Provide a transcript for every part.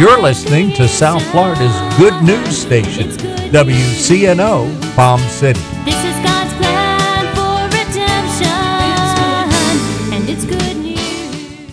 You're listening to South Florida's good news station, WCNO Palm City. This is God's plan for redemption, and it's good news.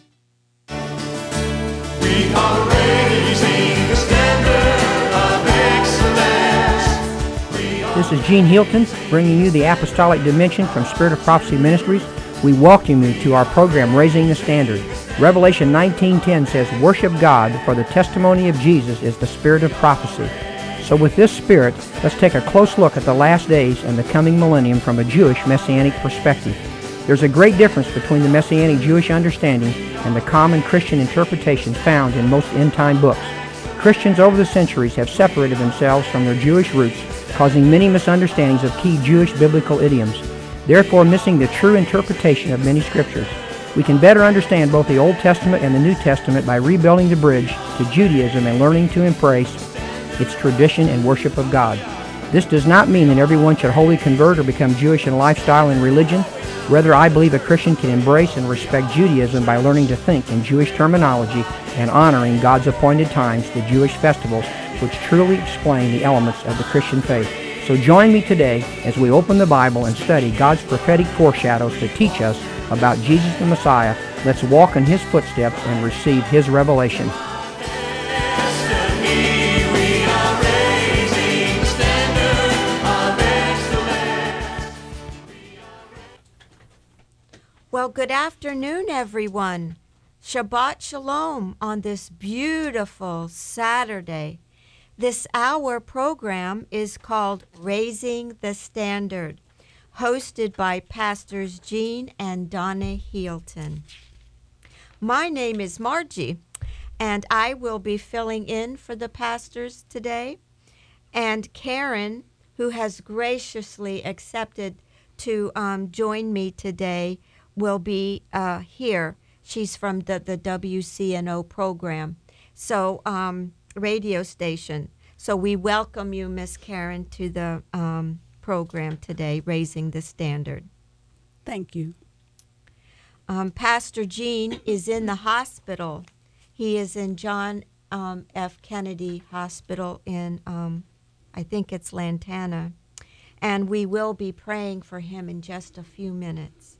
We are raising the standard of excellence. This is Gene Hilton bringing you the Apostolic Dimension from Spirit of Prophecy Ministries. We welcome you to our program, Raising the Standard. Revelation 19:10 says, "Worship God, for the testimony of Jesus is the spirit of prophecy." So with this spirit, let's take a close look at the last days and the coming millennium from a Jewish Messianic perspective. There's a great difference between the Messianic Jewish understanding and the common Christian interpretation found in most end-time books. Christians over the centuries have separated themselves from their Jewish roots, causing many misunderstandings of key Jewish biblical idioms, therefore missing the true interpretation of many scriptures. We can better understand both the Old Testament and the New Testament by rebuilding the bridge to Judaism and learning to embrace its tradition and worship of God. This does not mean that everyone should wholly convert or become Jewish in lifestyle and religion. Rather, I believe a Christian can embrace and respect Judaism by learning to think in Jewish terminology and honoring God's appointed times, the Jewish festivals, which truly explain the elements of the Christian faith. So join me today as we open the Bible and study God's prophetic foreshadows to teach us about Jesus the Messiah. Let's walk in His footsteps and receive His revelation. Well, good afternoon, everyone. Shabbat Shalom on this beautiful Saturday. This hour program is called Raising the Standard, hosted by Pastors Gene and Donna Hilton. My name is Margie, and I will be filling in for the pastors today. And Karen, who has graciously accepted to join me today, will be here. She's from the WCNO program, so radio station. So we welcome you, Miss Karen, to the program today, Raising the Standard. Thank you. Pastor Gene is in the hospital. He is in John F. Kennedy Hospital in, I think it's Lantana. And we will be praying for him in just a few minutes.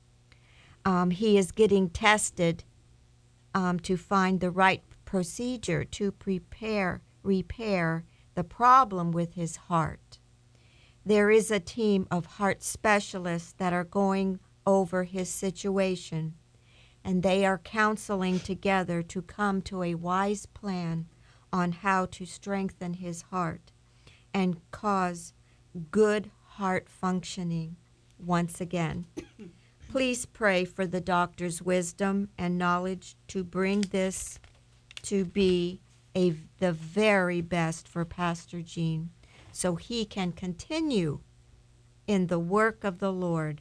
He is getting tested to find the right procedure to repair the problem with his heart. There is a team of heart specialists that are going over his situation, and they are counseling together to come to a wise plan on how to strengthen his heart and cause good heart functioning once again. Please pray for the doctor's wisdom and knowledge to bring this to be the very best for Pastor Gene, so he can continue in the work of the Lord.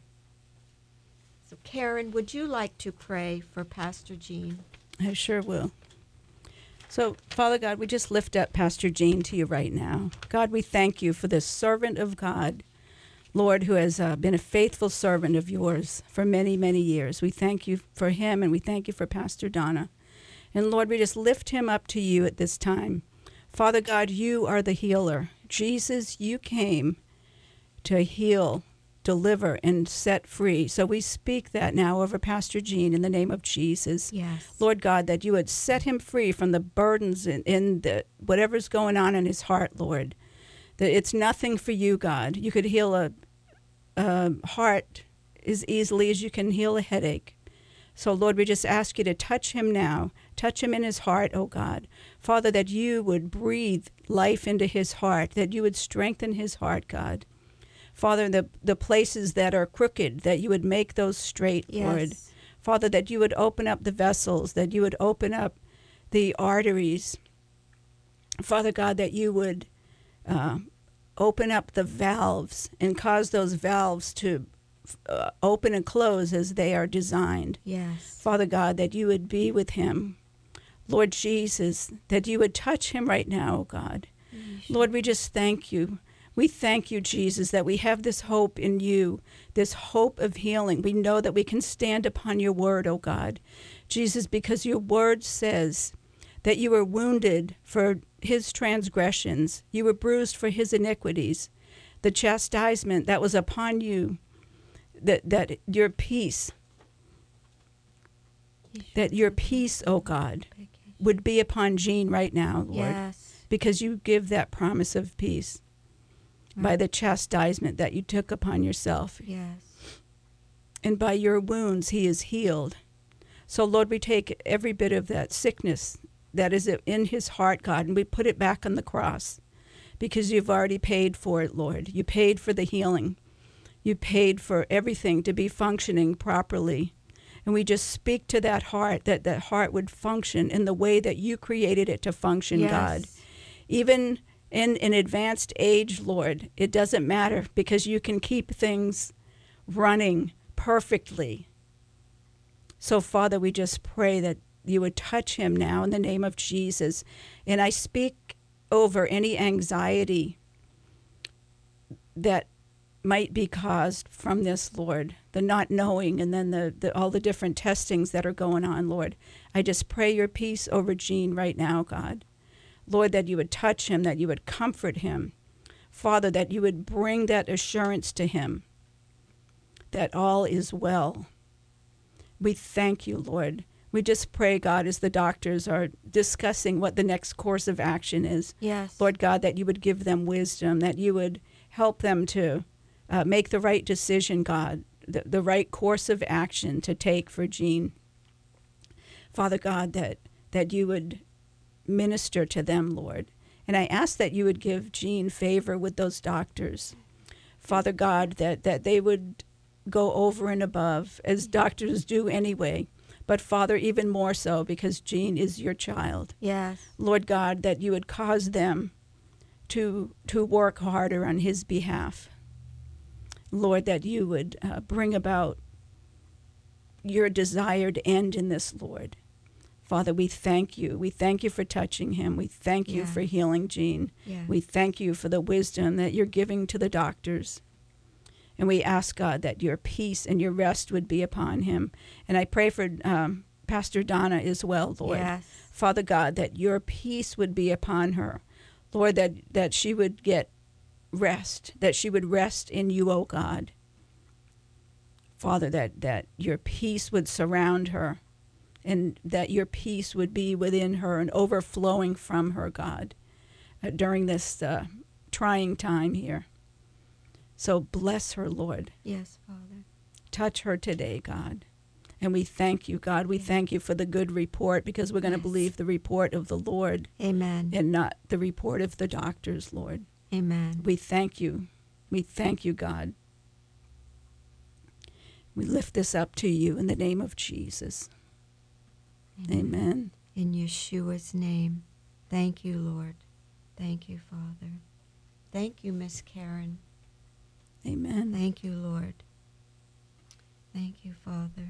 So Karen, would you like to pray for Pastor Gene? I sure will. So, Father God, we just lift up Pastor Gene to you right now. God, we thank you for this servant of God, Lord, who has been a faithful servant of yours for many, many years. We thank you for him, and we thank you for Pastor Donna. And Lord, we just lift him up to you at this time. Father God, you are the healer. Jesus, you came to heal, deliver, and set free. So we speak that now over Pastor Gene in the name of Jesus. Yes. Lord God, that you would set him free from the burdens in the whatever's going on in his heart, Lord. That it's nothing for you, God. You could heal a heart as easily as you can heal a headache. So, Lord, we just ask you to touch him now. Touch him in his heart, oh God. Father, that you would breathe life into his heart, that you would strengthen his heart, God. Father, the places that are crooked, that you would make those straight, Yes. Lord. Father, that you would open up the vessels, that you would open up the arteries. Father God, that you would open up the valves and cause those valves to open and close as they are designed. Yes. Father God, that you would be with him. Lord Jesus, that you would touch him right now, oh God. Lord, we just thank you. We thank you, Jesus, that we have this hope in you, this hope of healing. We know that we can stand upon your word, oh God. Jesus, because your word says that you were wounded for his transgressions, you were bruised for his iniquities. The chastisement that was upon you, that your peace, oh God, would be upon Jean right now, Lord, Yes. because you give that promise of peace by the chastisement that you took upon yourself. Yes. And by your wounds he is healed. So, Lord, we take every bit of that sickness that is in his heart, God, and we put it back on the cross because you've already paid for it, Lord. You paid for the healing. You paid for everything to be functioning properly. And we just speak to that heart, that that heart would function in the way that you created it to function, Yes. God. Even in an advanced age, Lord, it doesn't matter because you can keep things running perfectly. So, Father, we just pray that you would touch him now in the name of Jesus. And I speak over any anxiety that might be caused from this, Lord, the not knowing and then all the different testings that are going on, Lord. I just pray your peace over Jean right now, God. Lord, that you would touch him, that you would comfort him. Father, that you would bring that assurance to him that all is well. We thank you, Lord. We just pray, God, as the doctors are discussing what the next course of action is. Yes. Lord God, that you would give them wisdom, that you would help them to make the right decision, God, the right course of action to take for Jean. Father God, that you would minister to them, Lord. And I ask that you would give Jean favor with those doctors. Father God, that they would go over and above, as doctors do anyway. But Father, even more so, because Jean is your child. Yes. Lord God, that you would cause them to work harder on his behalf. Lord, that you would bring about your desired end in this, Lord. Father, we thank you. We thank you for touching him. We thank you for healing Jean. Yes. We thank you for the wisdom that you're giving to the doctors. And we ask, God, that your peace and your rest would be upon him. And I pray for Pastor Donna as well, Lord. Yes. Father God, that your peace would be upon her. Lord, that she would get rest, that she would rest in you, O God. Father, that your peace would surround her and that your peace would be within her and overflowing from her, God, during this trying time here. So bless her, Lord. Yes, Father. Touch her today, God. And we thank you, God. We thank you for the good report because we're going to believe the report of the Lord Amen. and not the report of the doctors, Lord. Amen. We thank you. We thank you, God. We lift this up to you in the name of Jesus. Amen. In Yeshua's name. Thank you, Lord. Thank you, Father. Thank you, Miss Karen. Amen. Thank you, Lord. Thank you, Father.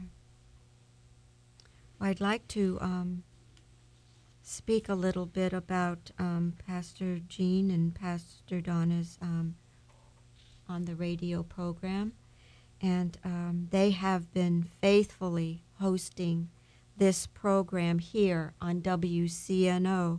I'd like to speak a little bit about Pastor Jean and Pastor Donna's on the radio program. And they have been faithfully hosting this program here on WCNO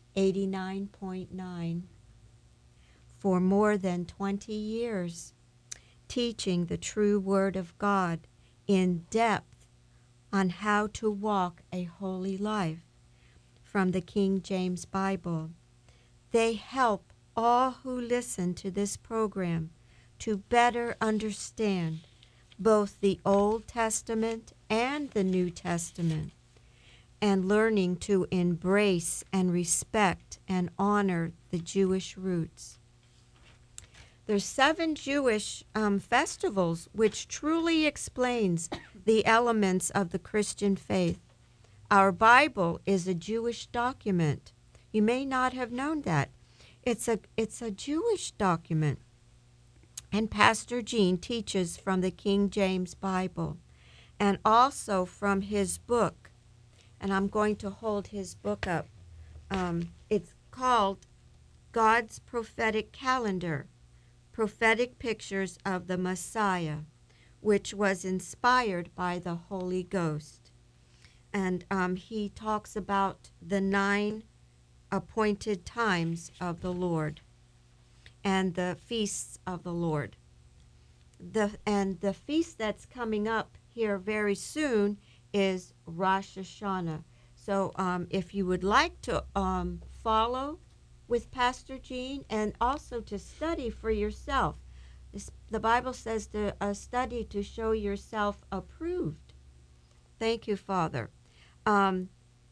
89.9 for more than 20 years, teaching the true Word of God in depth on how to walk a holy life from the King James Bible. They help all who listen to this program to better understand both the Old Testament and the New Testament, and learning to embrace and respect and honor the Jewish roots. There's 7 Jewish festivals which truly explains the elements of the Christian faith. Our Bible is a Jewish document. You may not have known that. It's a Jewish document. And Pastor Jean teaches from the King James Bible and also from his book. And I'm going to hold his book up. It's called God's Prophetic Calendar, Prophetic Pictures of the Messiah, which was inspired by the Holy Ghost. and he talks about the 9 appointed times of the Lord and the feasts of the Lord. The feast that's coming up here very soon is Rosh Hashanah. So if you would like to follow with Pastor Jean and also to study for yourself, the Bible says to study to show yourself approved. Thank you, Father. The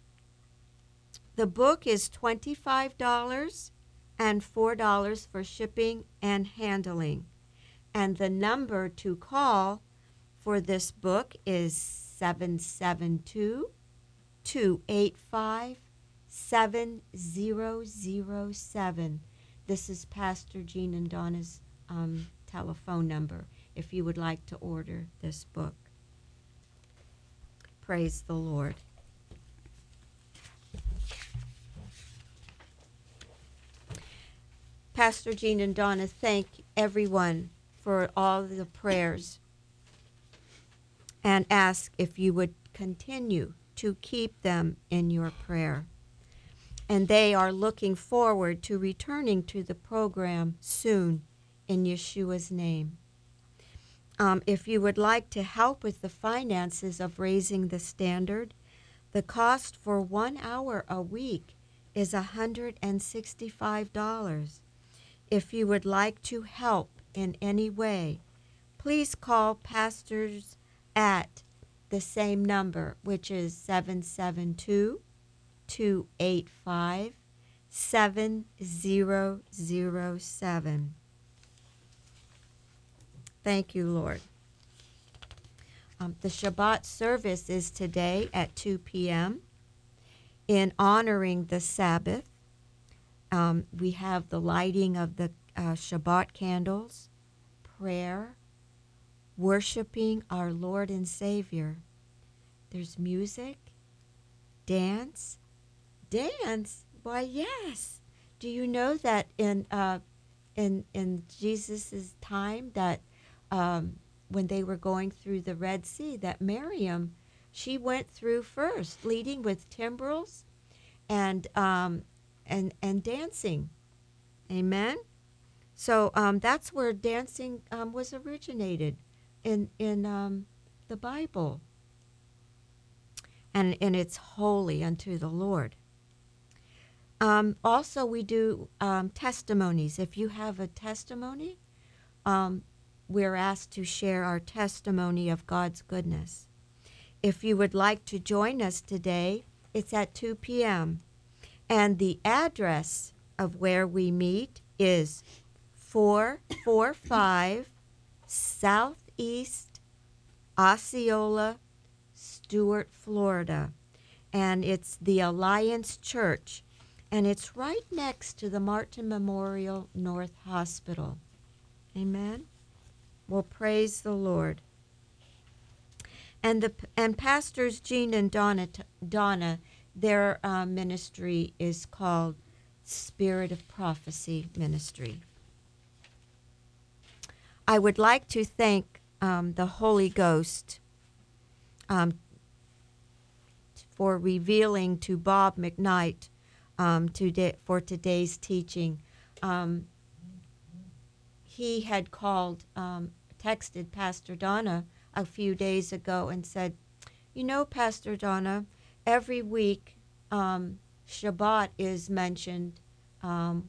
book is $25 and $4 for shipping and handling. And the number to call for this book is 772-285-7007. This is Pastor Jean and Donna's telephone number if you would like to order this book. Praise the Lord. Pastor Jean and Donna thank everyone for all the prayers and ask if you would continue to keep them in your prayer. And they are looking forward to returning to the program soon in Yeshua's name. If you would like to help with the finances of Raising the Standard, the cost for 1 hour a week is $165. If you would like to help in any way, please call pastors at the same number, which is 772-285-7007. Thank you, Lord. The Shabbat service is today at 2 p.m. In honoring the Sabbath, we have the lighting of the Shabbat candles, prayer, worshiping our Lord and Savior. There's music, dance. Dance? Why, yes. Do you know that in Jesus' time that when they were going through the Red Sea, that Miriam, she went through first, leading with timbrels and dancing. Amen. So that's where dancing was originated in the Bible, and it's holy unto the Lord. Also, we do testimonies. If you have a testimony, we're asked to share our testimony of God's goodness. If you would like to join us today, it's at 2 p.m. And the address of where we meet is 445 Southeast Osceola, Stuart, Florida. And it's the Alliance Church. And it's right next to the Martin Memorial North Hospital. Amen. Well, praise the Lord. And Pastors Jean and Donna, their ministry is called Spirit of Prophecy Ministry. I would like to thank the Holy Ghost for revealing to Bob McKnight for today's teaching. He had texted Pastor Donna a few days ago and said, you know, Pastor Donna, every week Shabbat is mentioned, Shabbat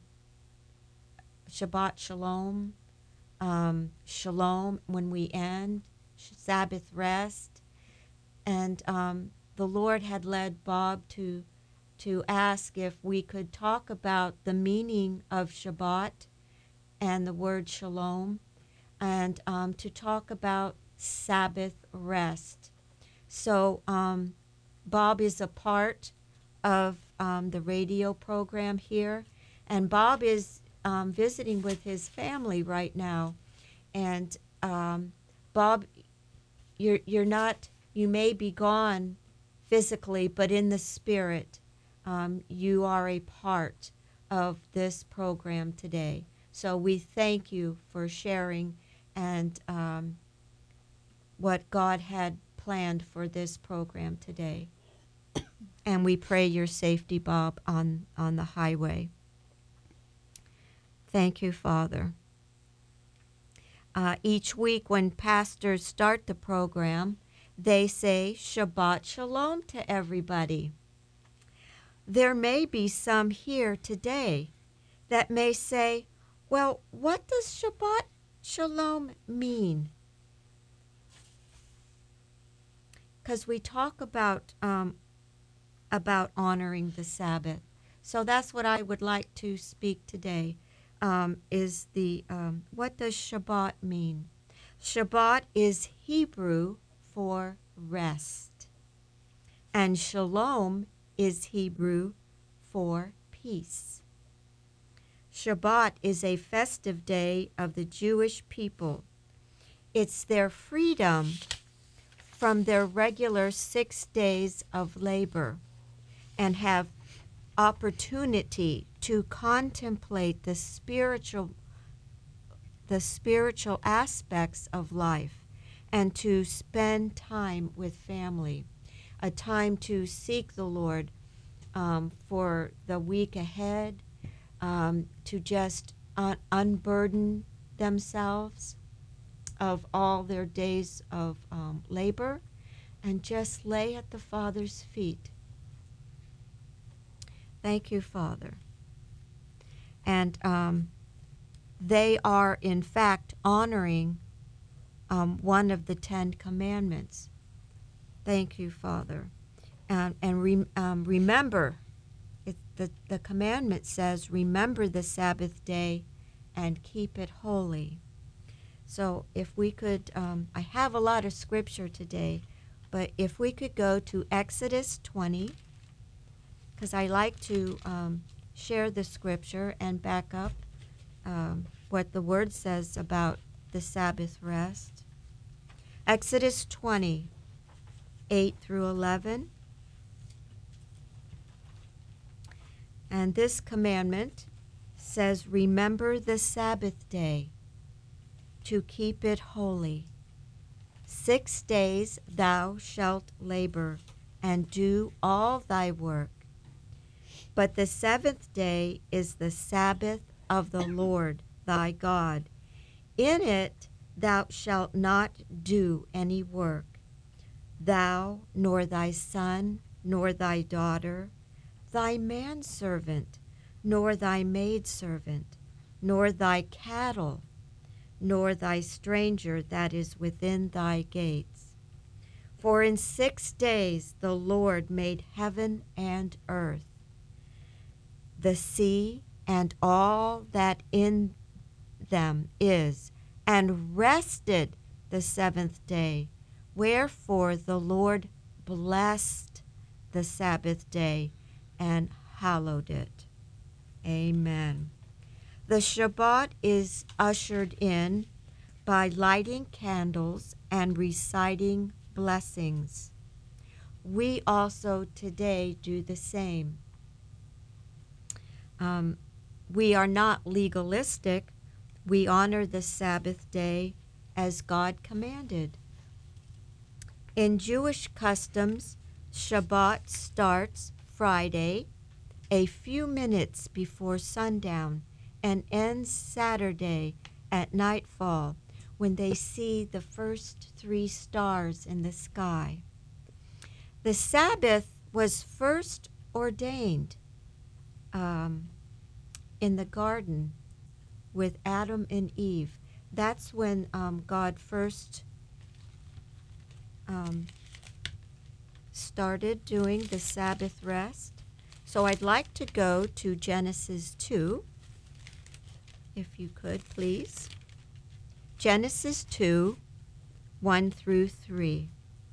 Shalom, Shalom when we end, Sabbath rest. And the Lord had led Bob to ask if we could talk about the meaning of Shabbat and the word Shalom, and to talk about Sabbath rest. So Bob is a part of the radio program here, and Bob is visiting with his family right now. And Bob, you're not, you may be gone physically, but in the spirit, you are a part of this program today. So we thank you for sharing and what God had planned for this program today. And we pray your safety, Bob, on the highway. Thank you, Father. Each week when pastors start the program, they say Shabbat Shalom to everybody. There may be some here today that may say, well, what does Shabbat Shalom mean? Because we talk about honoring the Sabbath. So that's what I would like to speak today, is the what does Shabbat mean? Shabbat is Hebrew for rest, and Shalom is Hebrew for peace. Shabbat is a festive day of the Jewish people. It's their freedom from their regular 6 days of labor and have opportunity to contemplate the spiritual aspects of life and to spend time with family, a time to seek the Lord for the week ahead, to just unburden themselves of all their days of labor and just lay at the Father's feet. Thank you, Father. And they are, in fact, honoring one of the 10 commandments. Thank you, Father. Remember, the commandment says, remember the Sabbath day and keep it holy. So if we could, I have a lot of scripture today, but if we could go to Exodus 20, because I like to share the scripture and back up what the word says about the Sabbath rest. Exodus 20, 8 through 11. And this commandment says, remember the Sabbath day to keep it holy. 6 days thou shalt labor and do all thy work. But the 7th day is the Sabbath of the Lord thy God. In it thou shalt not do any work, thou, nor thy son, nor thy daughter, thy manservant, nor thy maidservant, nor thy cattle, nor thy stranger that is within thy gates. For in 6 days the Lord made heaven and earth, the sea, and all that in them is, and rested the 7th day. Wherefore the Lord blessed the Sabbath day and hallowed it. Amen. The Shabbat is ushered in by lighting candles and reciting blessings. We also today do the same. We are not legalistic. We honor the Sabbath day as God commanded. In Jewish customs, Shabbat starts Friday, a few minutes before sundown, and ends Saturday at nightfall when they see the first 3 stars in the sky. The Sabbath was first ordained in the garden with Adam and Eve. That's when God first started doing the Sabbath rest. So I'd like to go to Genesis 2, if you could, please. Genesis 2, 1 through 3.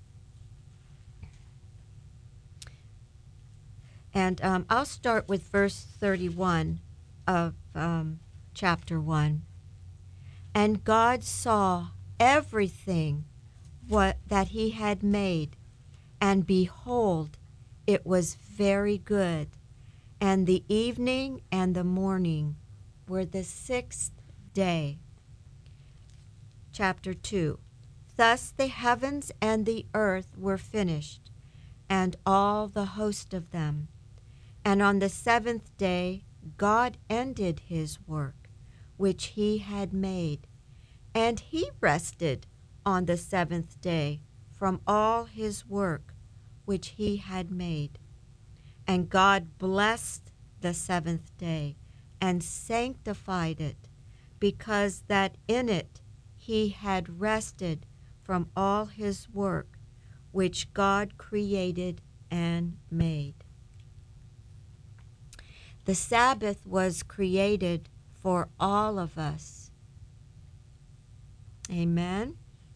And I'll start with verse 31 of chapter 1. And God saw everything that he had made, and behold, it was very good. And the evening and the morning were the 6th day. Chapter 2. Thus the heavens and the earth were finished, and all the host of them. And on the seventh day God ended his work which he had made, and he rested on the seventh day from all his work which he had made. And God blessed the seventh day and sanctified it, because that in it he had rested from all his work which God created and made. The Sabbath was created for all of us. Amen.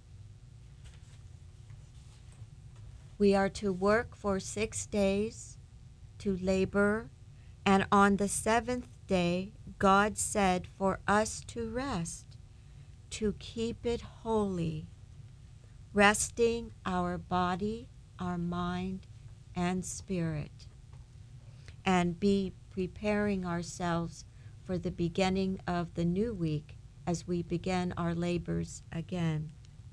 We are to work for 6 days, to labor, and on the seventh day God said for us to rest, to keep it holy, resting our body, our mind, and spirit, and be preparing ourselves for the beginning of the new week as we begin our labors again.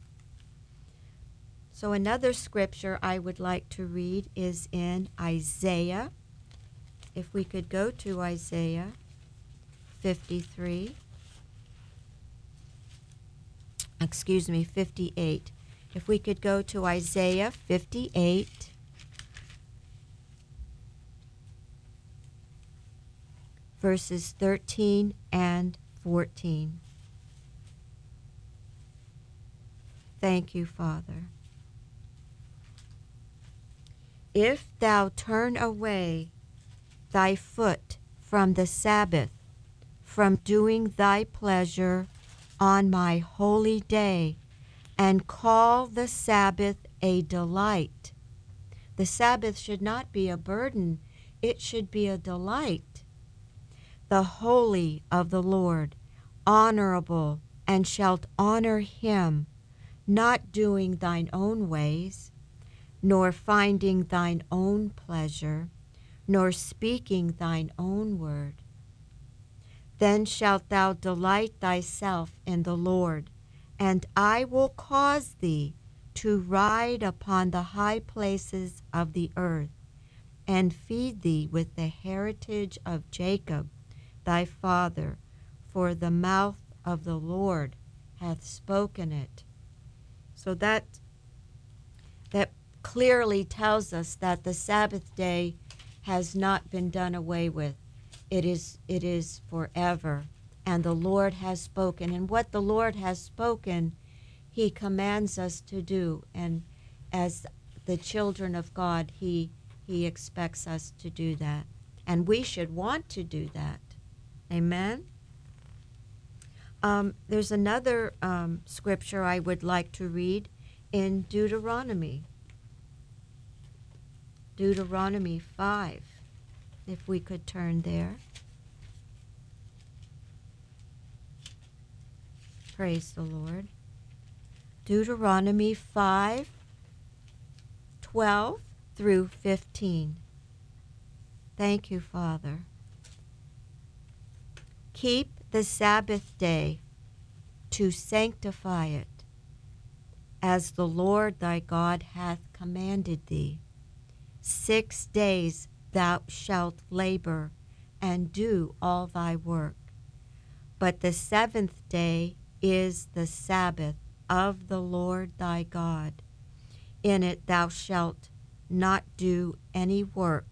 So another scripture I would like to read is in Isaiah. If we could go to Isaiah 58. If we could go to Isaiah 58, verses 13 and 14. Thank you, Father. If thou turn away thy foot from the Sabbath, from doing thy pleasure on my holy day, and call the Sabbath a delight. The Sabbath should not be a burden, it should be a delight. The holy of the Lord, honorable, and shalt honor him, not doing thine own ways, nor finding thine own pleasure, nor speaking thine own word. Then shalt thou delight thyself in the Lord, and I will cause thee to ride upon the high places of the earth, and feed thee with the heritage of Jacob thy father, for the mouth of the Lord hath spoken it. So that clearly tells us that the Sabbath day has not been done away with. It is forever, and the Lord has spoken. And what the Lord has spoken, he commands us to do. And as the children of God, he expects us to do that. And we should want to do that. Amen? There's another scripture I would like to read in Deuteronomy. Deuteronomy 5, if we could turn there. Praise the Lord. Deuteronomy 5:12 through 15. Thank you, Father. Keep the Sabbath day to sanctify it, as the Lord thy God hath commanded thee. 6 days thou shalt labor and do all thy work. But the seventh day is the Sabbath of the Lord thy God. In it thou shalt not do any work,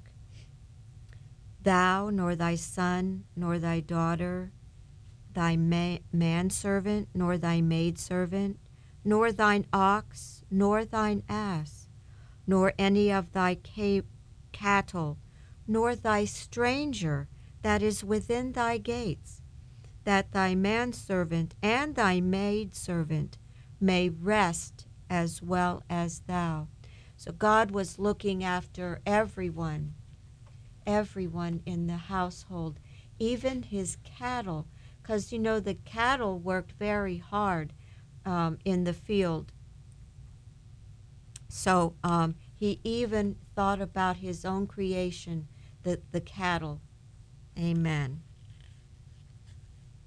thou, nor thy son, nor thy daughter, thy manservant, nor thy maidservant, nor thine ox, nor thine ass, nor any of thy cattle, nor thy stranger that is within thy gates, that thy manservant and thy maidservant may rest as well as thou. So God was looking after everyone in the household, even his cattle, because, the cattle worked very hard in the field. So he even thought about his own creation, the cattle. Amen.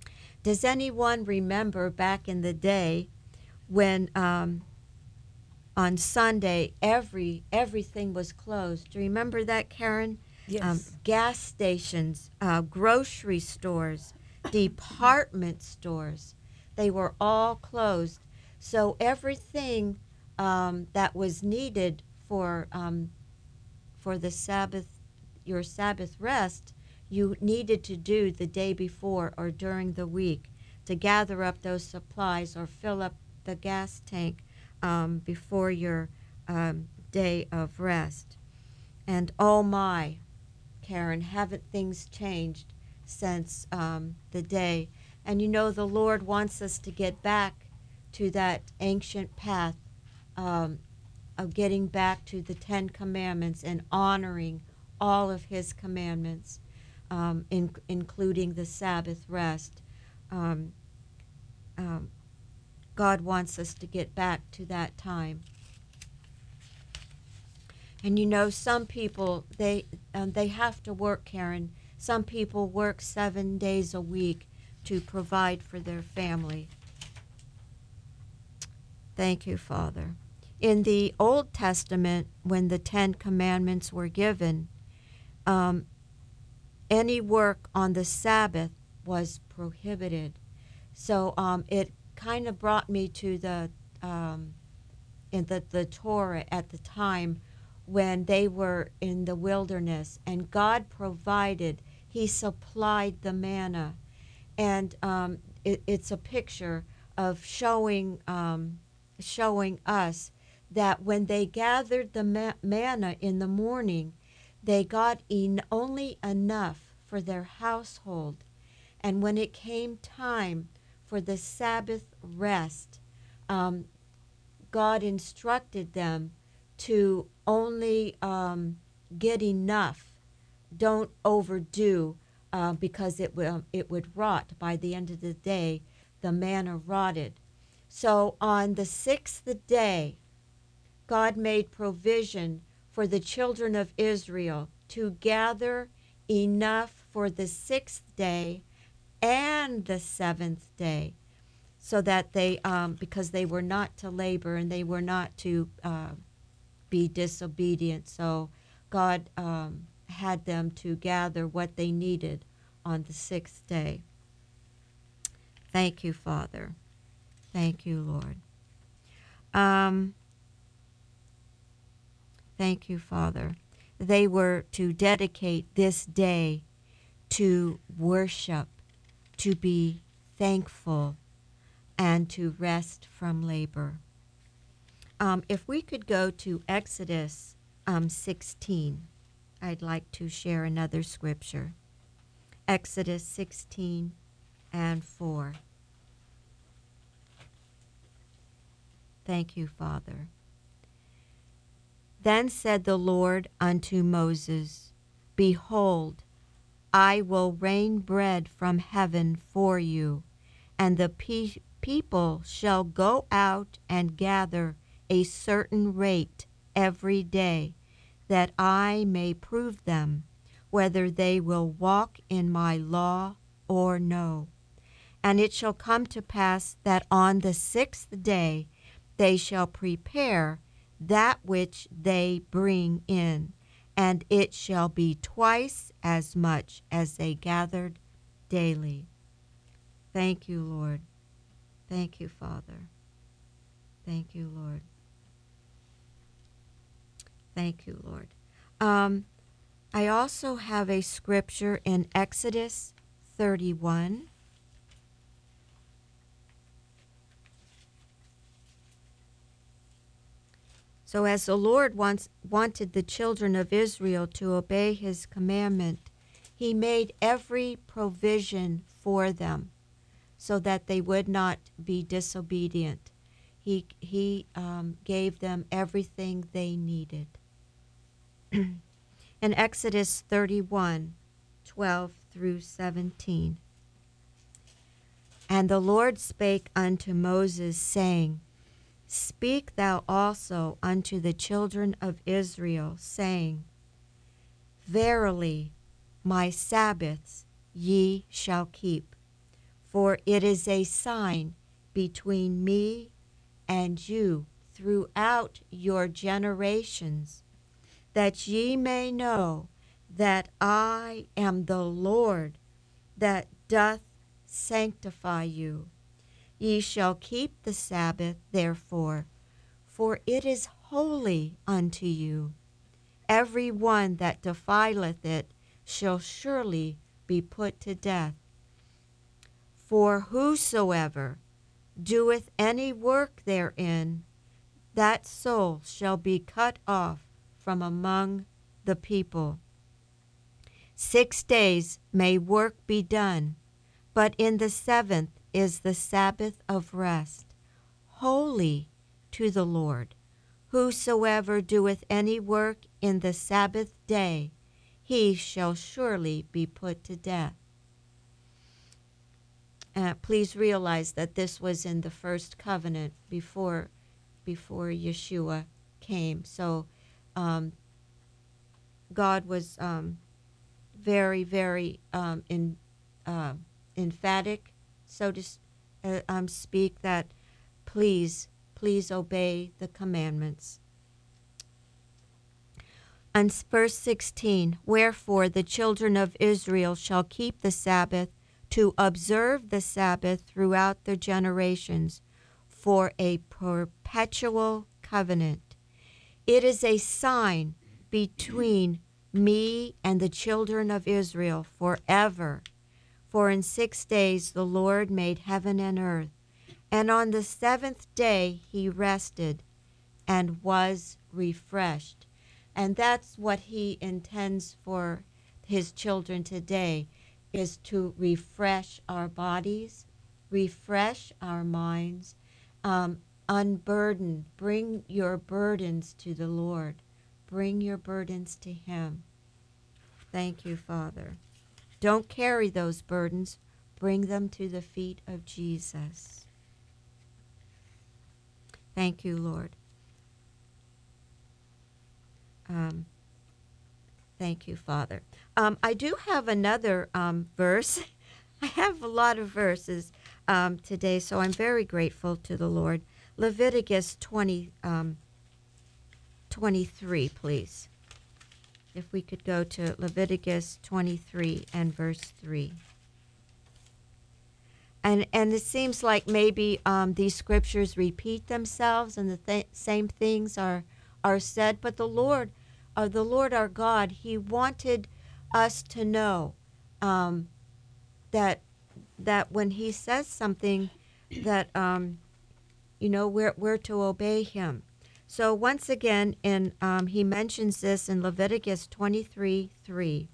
Does anyone remember back in the day when on Sunday, everything was closed. Do you remember that, Karen? Yes. Gas stations, grocery stores, department stores, they were all closed. So everything that was needed for the Sabbath, your Sabbath rest, you needed to do the day before or during the week to gather up those supplies or fill up the gas tank before your day of rest. And oh my, Karen, haven't things changed since the day? And you know, the Lord wants us to get back to that ancient path um, of getting back to the Ten Commandments and honoring all of His commandments, including the Sabbath rest. Um, God wants us to get back to that time. And you know, some people they have to work, Karen. Some people work 7 days a week to provide for their family. Thank you, Father. In the Old Testament, when the Ten Commandments were given, any work on the Sabbath was prohibited. So it kind of brought me to in the Torah at the time when they were in the wilderness, and God provided. He supplied the manna, and it's a picture of showing us that when they gathered the manna in the morning, they got only enough for their household. And when it came time for the Sabbath rest, God instructed them to only get enough. Don't overdo, because it would rot. By the end of the day, the manna rotted. So on the sixth day, God made provision for the children of Israel to gather enough for the sixth day and the seventh day, so that they, because they were not to labor and they were not to be disobedient. So God had them to gather what they needed on the sixth day. Thank you, Father. Thank you, Lord. Thank you, Father. They were to dedicate this day to worship, to be thankful, and to rest from labor. If we could go to Exodus 16, I'd like to share another scripture. Exodus 16 and 4. Thank you, Father. Then said the Lord unto Moses, Behold, I will rain bread from heaven for you, and the people shall go out and gather a certain rate every day, that I may prove them, whether they will walk in my law or no. And it shall come to pass that on the sixth day they shall prepare that which they bring in, and it shall be twice as much as they gathered daily. Thank you, Lord. Thank you, Father. Thank you, Lord. Thank you, Lord. I also have a scripture in Exodus 31. So as the Lord wanted the children of Israel to obey his commandment, he made every provision for them so that they would not be disobedient. He gave them everything they needed. In Exodus 31, 12 through 17. And the Lord spake unto Moses, saying, Speak thou also unto the children of Israel, saying, Verily, my Sabbaths ye shall keep, for it is a sign between me and you throughout your generations, that ye may know that I am the Lord that doth sanctify you. Ye shall keep the Sabbath, therefore, for it is holy unto you. Every one that defileth it shall surely be put to death. For whosoever doeth any work therein, that soul shall be cut off from among the people. 6 days may work be done, but in the seventh is the Sabbath of rest, holy to the Lord. Whosoever doeth any work in the Sabbath day, he shall surely be put to death. Please realize that this was in the first covenant before Yeshua came. So God was very, very emphatic, so to speak, that please obey the commandments. And verse 16, wherefore the children of Israel shall keep the Sabbath to observe the Sabbath throughout their generations for a perpetual covenant. It is a sign between me and the children of Israel forever. For in 6 days the Lord made heaven and earth, and on the seventh day he rested and was refreshed. And that's what he intends for his children today, is to refresh our bodies, refresh our minds, unburden, bring your burdens to the Lord. Bring your burdens to him. Thank you, Father. Don't carry those burdens. Bring them to the feet of Jesus. Thank you, Lord. Thank you, Father. I do have another verse. I have a lot of verses today, so I'm very grateful to the Lord. Leviticus 23, please. If we could go to Leviticus 23 and verse 3. And it seems like maybe these scriptures repeat themselves and the same things are said, but the Lord our God, he wanted us to know that when he says something, that we're to obey him. So once again, he mentions this in Leviticus 23:3.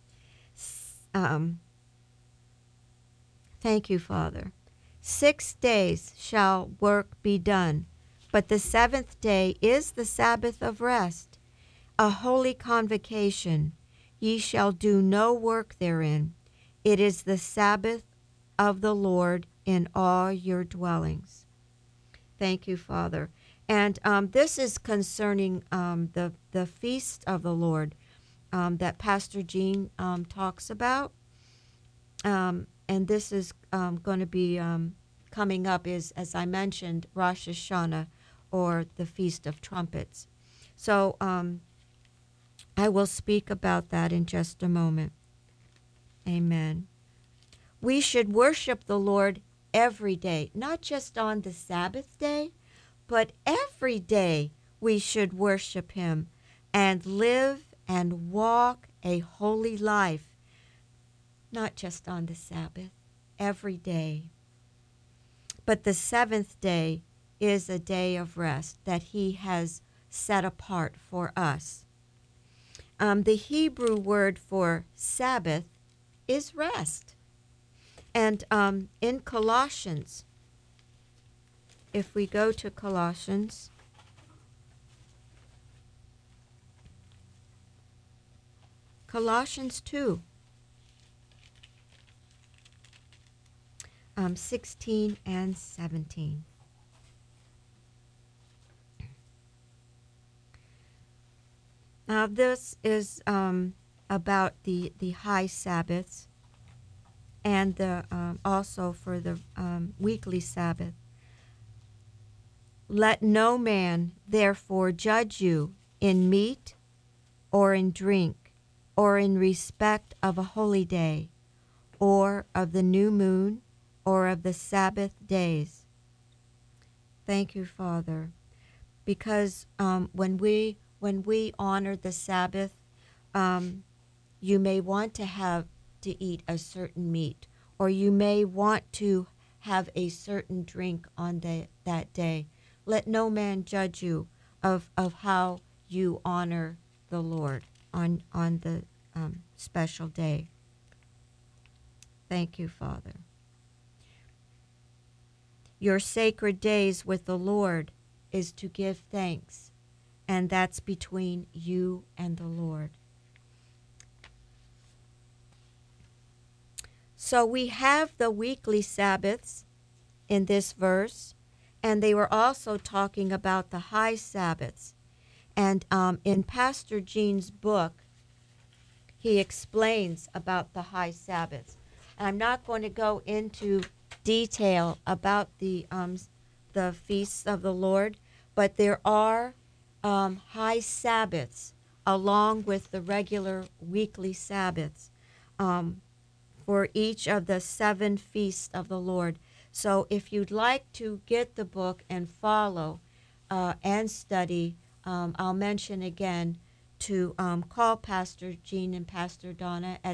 Thank you, Father. 6 days shall work be done, but the seventh day is the Sabbath of rest, a holy convocation. Ye shall do no work therein. It is the Sabbath of the Lord in all your dwellings. Thank you, Father. And this is concerning the feast of the Lord that Pastor Jean talks about. And this is going to be coming up, is, as I mentioned, Rosh Hashanah, or the Feast of Trumpets. So I will speak about that in just a moment. Amen. We should worship the Lord every day, not just on the Sabbath day, but every day we should worship him and live and walk a holy life, not just on the Sabbath, every day. But the seventh day is a day of rest that he has set apart for us. The Hebrew word for Sabbath is rest. And in Colossians, if we go to Colossians, Colossians 2, 16 and 17. Now this is about the high Sabbaths, and also for the weekly Sabbath. Let no man therefore judge you in meat or in drink, or in respect of a holy day, or of the new moon, or of the Sabbath days. Thank you, Father, because when we honor the Sabbath, you may want to eat a certain meat, or you may want to have a certain drink on that day. Let no man judge you of how you honor the Lord on the special day. Thank you, Father. Your sacred days with the Lord is to give thanks, and that's between you and the Lord. So we have the weekly Sabbaths in this verse, and they were also talking about the high Sabbaths. And in Pastor Gene's book, he explains about the high Sabbaths. And I'm not going to go into detail about the feasts of the Lord, but there are high Sabbaths along with the regular weekly Sabbaths for each of the 7 feasts of the Lord. So if you'd like to get the book and follow and study, I'll mention again to call Pastor Gene and Pastor Donna at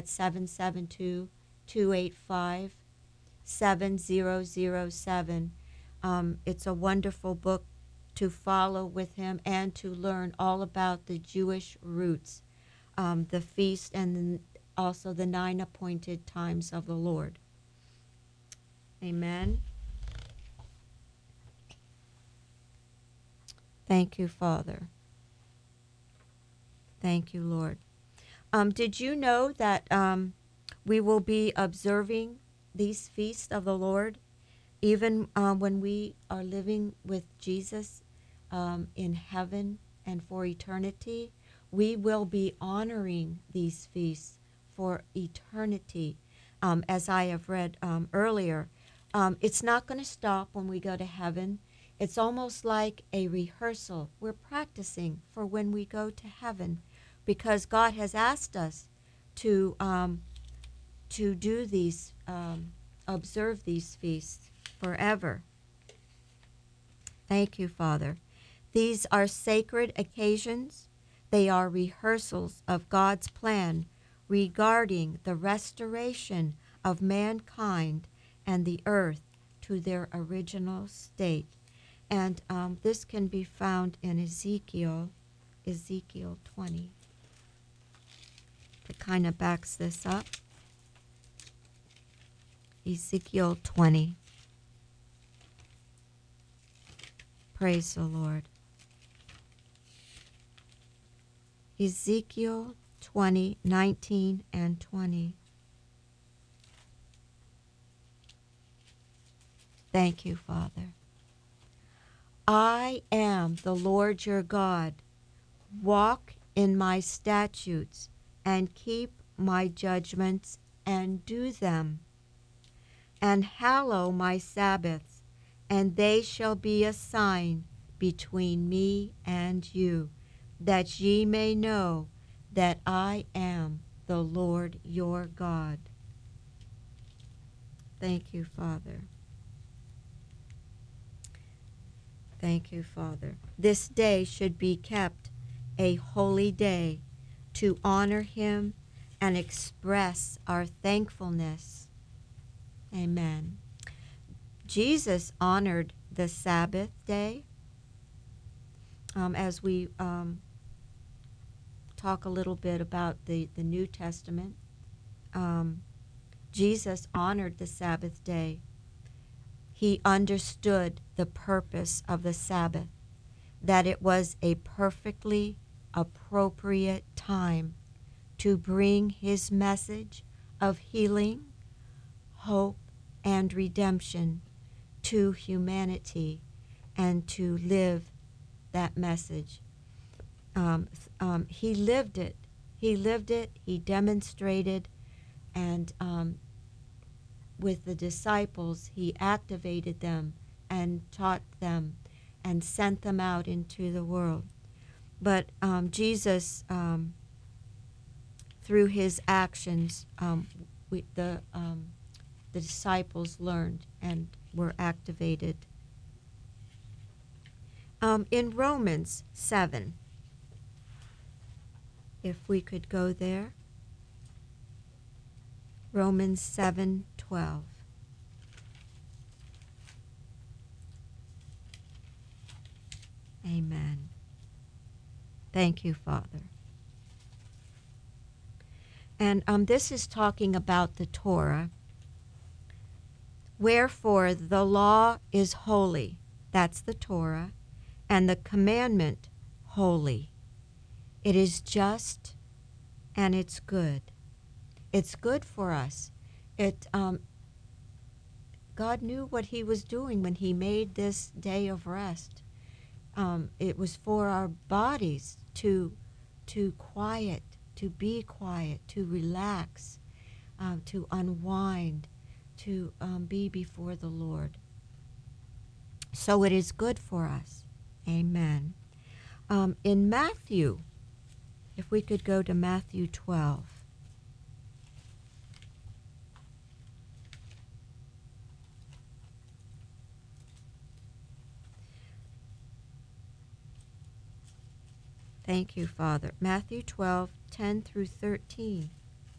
772-285-7007. It's a wonderful book to follow with him and to learn all about the Jewish roots, the feast, and also the 9 appointed times of the Lord. Amen. Thank you, Father. Thank you, Lord. Did you know that we will be observing these feasts of the Lord even when we are living with Jesus in heaven and for eternity? We will be honoring these feasts for eternity. As I have read earlier, it's not going to stop when we go to heaven. It's almost like a rehearsal. We're practicing for when we go to heaven, because God has asked us to do these, observe these feasts forever. Thank you, Father. These are sacred occasions. They are rehearsals of God's plan regarding the restoration of mankind and the earth to their original state. And this can be found in Ezekiel 20. It kind of backs this up. Ezekiel 20. Praise the Lord. Ezekiel 20, 19 and 20. Thank you, Father. I am the Lord your God. Walk in my statutes and keep my judgments and do them. And hallow my Sabbaths, and they shall be a sign between me and you, that ye may know that I am the Lord your God. Thank you, Father. Thank you, Father. This day should be kept a holy day to honor him and express our thankfulness. Amen. Jesus honored the Sabbath day. As we talk a little bit about the New Testament, Jesus honored the Sabbath day. He understood the purpose of the Sabbath, that it was a perfectly appropriate time to bring his message of healing, hope, and redemption to humanity, and to live that message. He lived it. He lived it. He demonstrated, and with the disciples, he activated them and taught them and sent them out into the world. But Jesus, through his actions, the disciples learned and were activated. In Romans 7, if we could go there. Romans 7:12. Amen. Thank you, Father. And this is talking about the Torah. Wherefore the law is holy. That's the Torah. And the commandment holy. It is just and it's good. It's good for us. God knew what he was doing when he made this day of rest. It was for our bodies to quiet, to be quiet, to relax, to unwind, to be before the Lord. So it is good for us. Amen. In Matthew, if we could go to Matthew 12. Thank you, Father. Matthew 12, 10 through 13.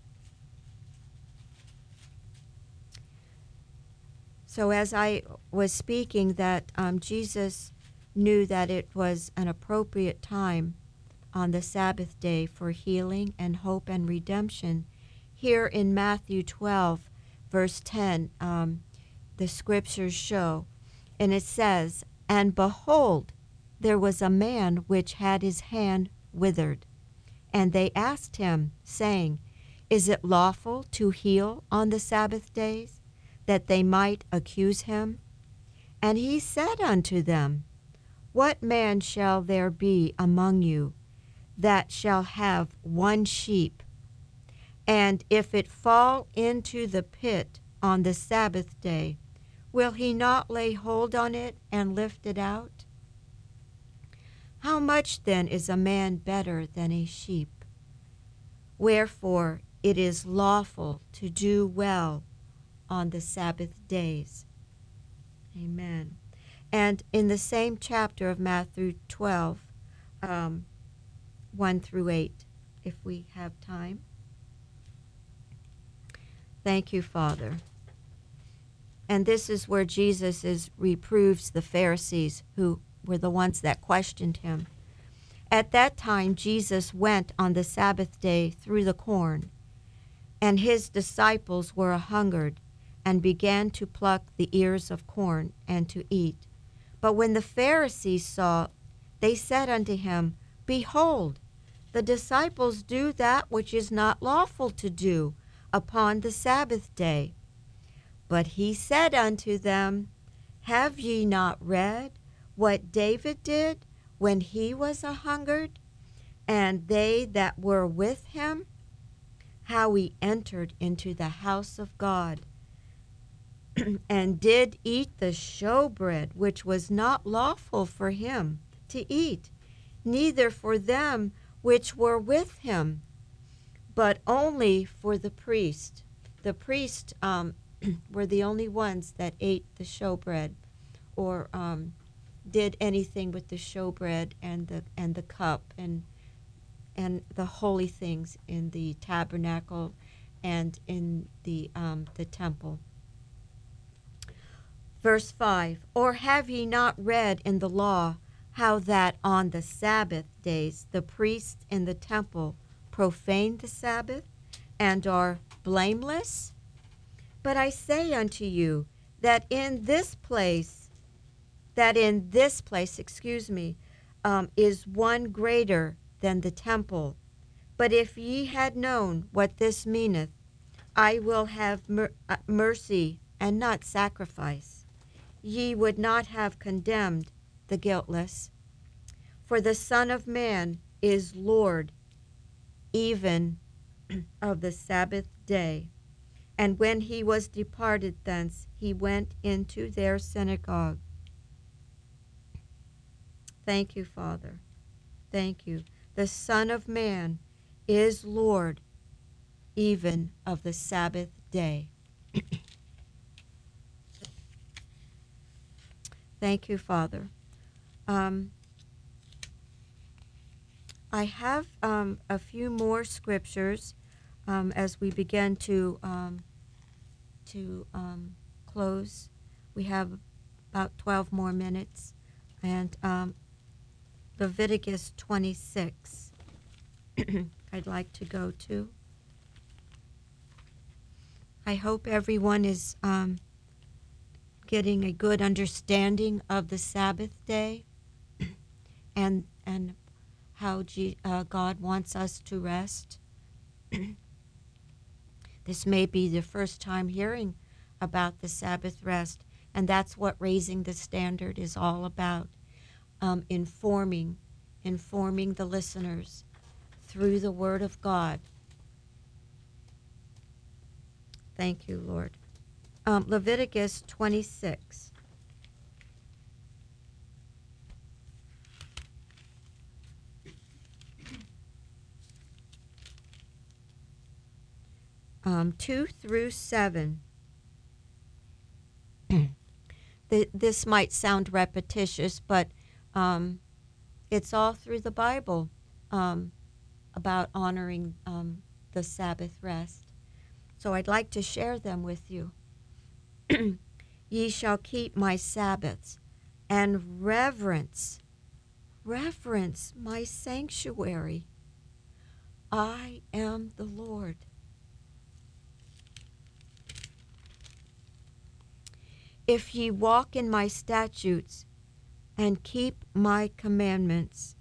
So as I was speaking that Jesus knew that it was an appropriate time on the Sabbath day for healing and hope and redemption, here in Matthew 12, verse 10, the scriptures show, and it says, "And behold, there was a man which had his hand withered. And they asked him, saying, Is it lawful to heal on the Sabbath days, that they might accuse him? And he said unto them, What man shall there be among you that shall have one sheep, and if it fall into the pit on the Sabbath day, will he not lay hold on it and lift it out? How much then is a man better than a sheep? Wherefore it is lawful to do well on the Sabbath days." Amen. And in the same chapter of Matthew 12, 1 through 8, if we have time. Thank you, Father. And this is where Jesus reproves the Pharisees who were the ones that questioned him. At that time, Jesus went on the Sabbath day through the corn, and his disciples were a-hungered, and began to pluck the ears of corn and to eat. But when the Pharisees saw, they said unto him, Behold, the disciples do that which is not lawful to do upon the Sabbath day. But he said unto them, Have ye not read what David did when he was a-hungered, and they that were with him, how he entered into the house of God, and did eat the showbread, which was not lawful for him to eat, neither for them which were with him, but only for the priest. The priest were the only ones that ate the showbread, or did anything with the showbread and the cup and the holy things in the tabernacle and in the temple. Verse 5, Or have ye not read in the law how that on the Sabbath days the priests in the temple profane the Sabbath and are blameless? But I say unto you that in this place, is one greater than the temple. But if ye had known what this meaneth, I will have mercy and not sacrifice, ye would not have condemned the guiltless. For the Son of Man is Lord even of the Sabbath day. And when he was departed thence, he went into their synagogue. Thank you, Father. Thank you. The Son of Man is Lord even of the Sabbath day. Thank you, Father. I have a few more scriptures as we begin to close. We have about 12 more minutes, and Leviticus 26 I'd like to go to. I hope everyone is getting a good understanding of the Sabbath day and how God wants us to rest. This may be the first time hearing about the Sabbath rest, and that's what Raising the Standard is all about, informing the listeners through the Word of God. Thank you, Lord. Leviticus 26. Um, 2 through 7. This might sound repetitious, but it's all through the Bible about honoring the Sabbath rest. So I'd like to share them with you. Ye shall keep my Sabbaths and reverence my sanctuary. I am the Lord. If ye walk in my statutes and keep my commandments,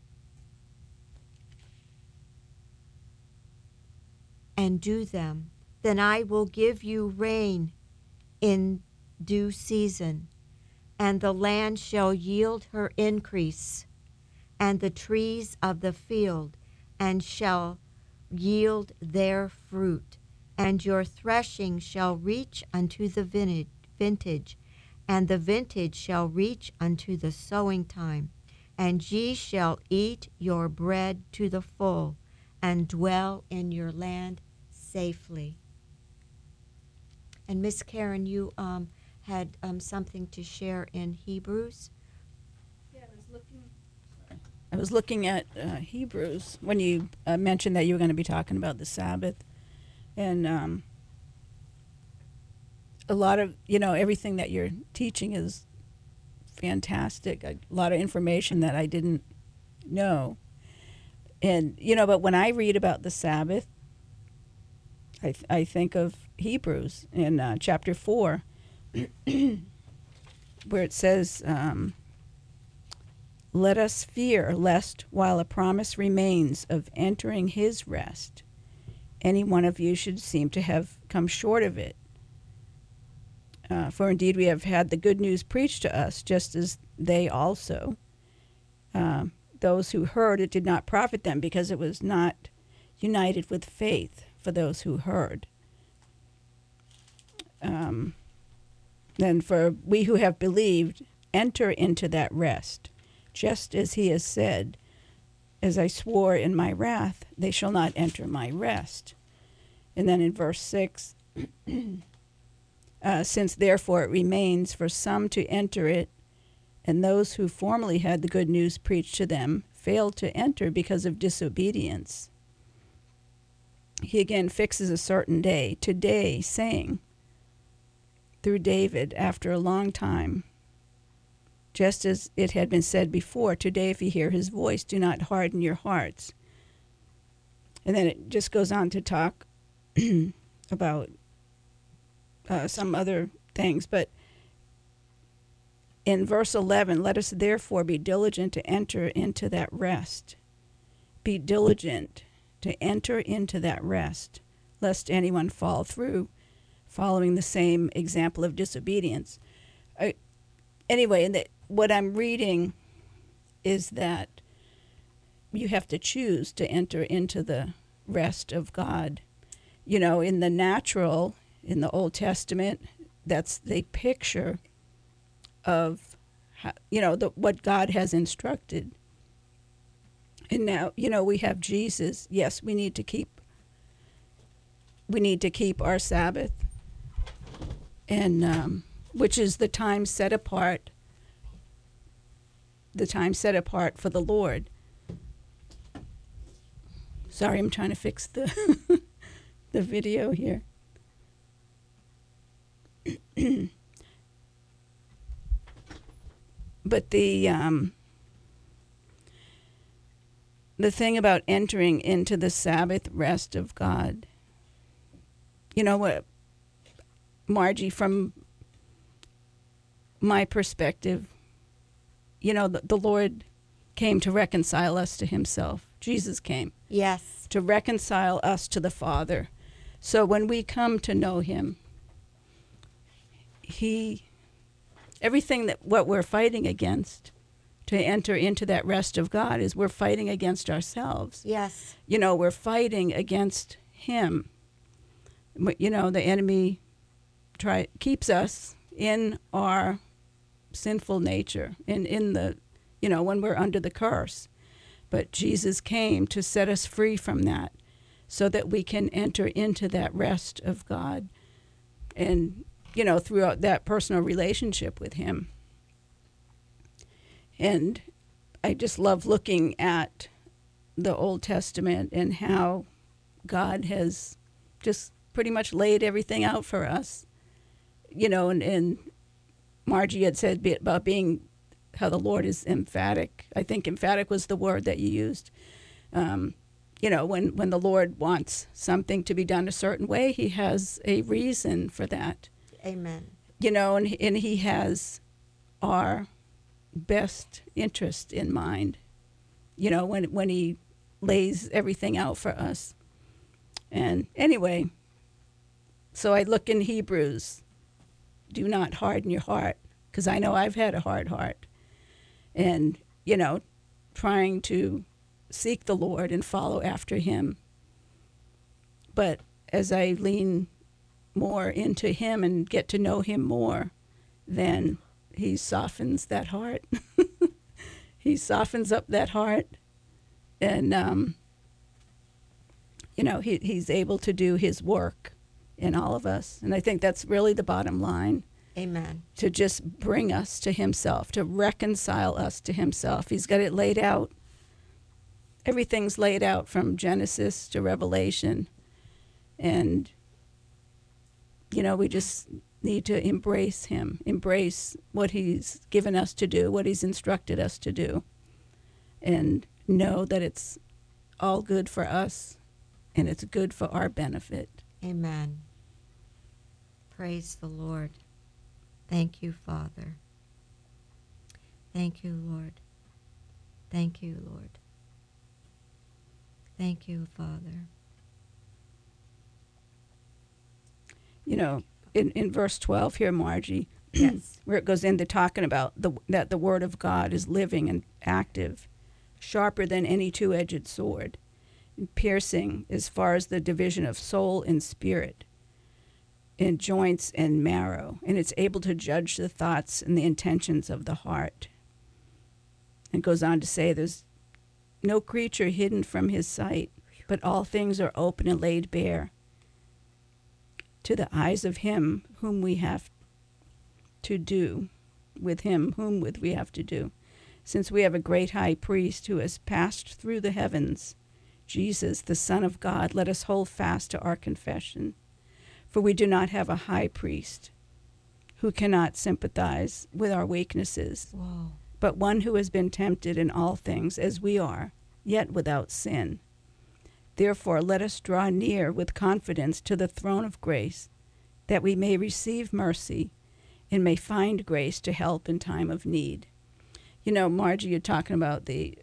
and do them, then I will give you rain in due season, and the land shall yield her increase, and the trees of the field, and shall yield their fruit, and your threshing shall reach unto the vintage, and the vintage shall reach unto the sowing time, and ye shall eat your bread to the full, and dwell in your land safely. And Miss Karen, you had something to share in Hebrews. Yeah, I was looking at Hebrews when you mentioned that you were going to be talking about the Sabbath, and a lot of everything that you're teaching is fantastic. A lot of information that I didn't know, and but when I read about the Sabbath, I think of Hebrews in chapter 4, where it says, let us fear lest while a promise remains of entering his rest, any one of you should seem to have come short of it. For indeed we have had the good news preached to us, just as they also. Those who heard, it did not profit them, because it was not united with faith for those who heard. Then for we who have believed enter into that rest, just as he has said, as I swore in my wrath, they shall not enter my rest. And then in verse 6, since therefore it remains for some to enter it, and those who formerly had the good news preached to them failed to enter because of disobedience. He again fixes a certain day, today, saying, through David, after a long time, just as it had been said before, today if you hear his voice, do not harden your hearts. And then it just goes on to talk about some other things. But in verse 11, let us therefore be diligent to enter into that rest. Be diligent to enter into that rest, lest anyone fall through, following the same example of disobedience. Anyway, and what I'm reading is that you have to choose to enter into the rest of God. In the natural, in the Old Testament, that's the picture of what God has instructed. And now, we have Jesus. Yes, we need to keep our Sabbath, and which is the time set apart for the Lord. Sorry, I'm trying to fix the the video here. But the thing about entering into the Sabbath rest of God, what, Margie, from my perspective, the Lord came to reconcile us to himself. Jesus came. Yes. To reconcile us to the Father. So when we come to know him, everything what we're fighting against to enter into that rest of God is we're fighting against ourselves. Yes. We're fighting against him. The enemy keeps us in our sinful nature and in the, when we're under the curse. But Jesus came to set us free from that so that we can enter into that rest of God and, throughout that personal relationship with him. And I just love looking at the Old Testament and how God has just pretty much laid everything out for us. And Margie had said about how the Lord is emphatic. I think emphatic was the word that you used. When the Lord wants something to be done a certain way, he has a reason for that. Amen. And he has our best interest in mind, when he lays everything out for us. And anyway, so I look in Hebrews, do not harden your heart, because I know I've had a hard heart. And, trying to seek the Lord and follow after him. But as I lean more into him and get to know him more, then he softens that heart. He softens up that heart. And, he's able to do his work in all of us. And I think that's really the bottom line. Amen. To just bring us to himself, to reconcile us to himself. He's got it laid out. Everything's laid out from Genesis to Revelation. And, we just need to embrace him, embrace what he's given us to do, what he's instructed us to do, and know that it's all good for us and it's good for our benefit. Amen. Praise the Lord. Thank you, Father. Thank you, Lord. Thank you, Lord. Thank you, Father. In verse 12 here, Margie, Yes. where it goes into talking about that the Word of God is living and active, sharper than any two-edged sword, and piercing as far as the division of soul and spirit, in joints and marrow, and it's able to judge the thoughts and the intentions of the heart. And goes on to say there's no creature hidden from his sight, but all things are open and laid bare to the eyes of him whom we have to do, with him whom with we have to do. Since we have a great high priest who has passed through the heavens, Jesus, the Son of God, let us hold fast to our confession. For we do not have a high priest who cannot sympathize with our weaknesses, Whoa. but one who has been tempted in all things as we are, yet without sin. Therefore, let us draw near with confidence to the throne of grace, that we may receive mercy and may find grace to help in time of need. Margie, you're talking about the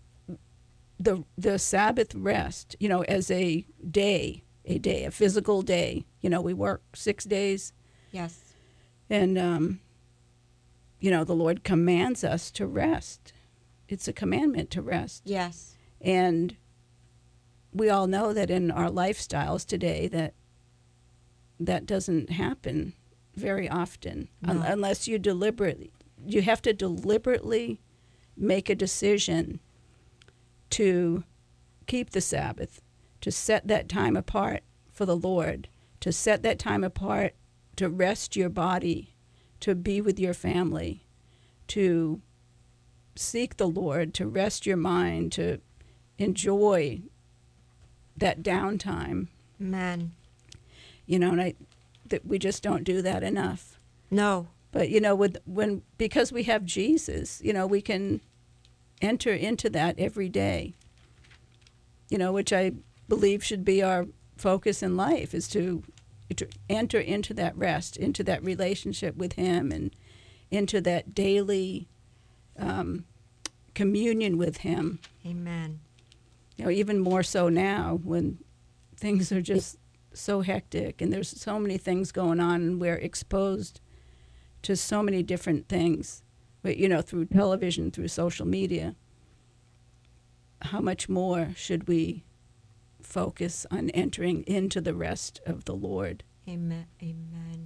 Sabbath rest, as a physical day. We work 6 days. Yes. And, the Lord commands us to rest. It's a commandment to rest. Yes. And we all know that in our lifestyles today that doesn't happen very often, No. unless you deliberately you have to deliberately make a decision to keep the Sabbath, to set that time apart for the Lord, to set that time apart to rest your body, to be with your family, to seek the Lord, to rest your mind, to enjoy that downtime. Amen. And that we just don't do that enough. No. But because we have Jesus, we can enter into that every day. Which I believe should be our focus in life, is to enter into that rest, into that relationship with Him, and into that daily communion with Him. Amen. Even more so now when things are just so hectic and there's so many things going on, and we're exposed to so many different things, through television, through social media. How much more should we focus on entering into the rest of the Lord? Amen. Amen.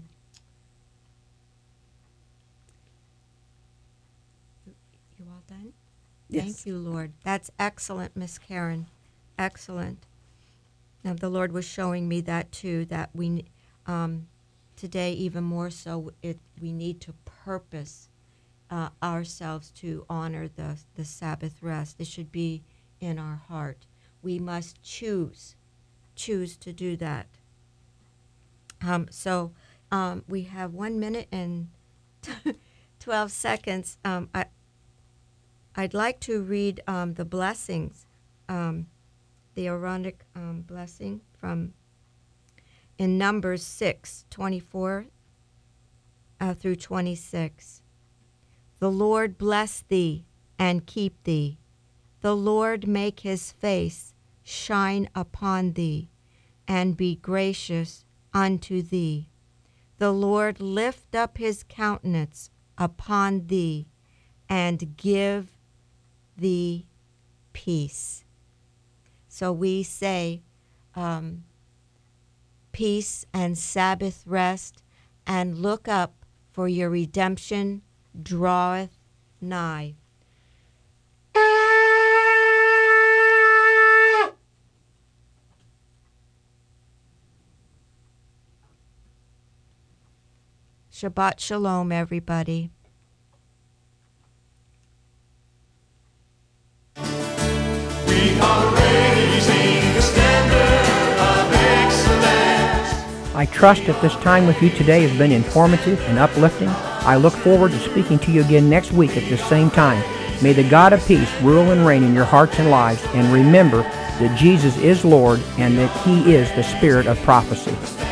You all done? Yes. Thank you, Lord. That's excellent, Miss Karen. Excellent. Now, the Lord was showing me that too, that we, today even more so, we need to purpose ourselves to honor the Sabbath rest. It should be in our heart. We must choose to do that. So we have 1 minute and 12 seconds. I'd like to read the blessings, the Aaronic blessing in Numbers 6:24 through 26. The Lord bless thee and keep thee. The Lord make his face shine upon thee and be gracious unto thee. The Lord lift up his countenance upon thee and give thee peace. So we say peace and Sabbath rest, and look up, for your redemption draweth nigh. Shabbat Shalom, everybody. We are raising the standard of excellence. I trust that this time with you today has been informative and uplifting. I look forward to speaking to you again next week at this same time. May the God of peace rule and reign in your hearts and lives, and remember that Jesus is Lord and that He is the Spirit of prophecy.